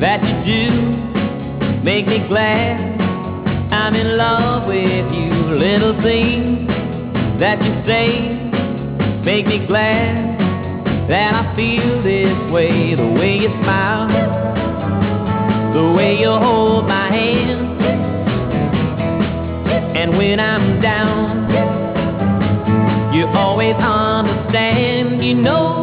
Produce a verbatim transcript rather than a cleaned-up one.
that you do make me glad. I'm in love with you. Little things that you say make me glad that I feel this way. The way you smile, the way you hold my hand, and when I'm down, you always understand. You know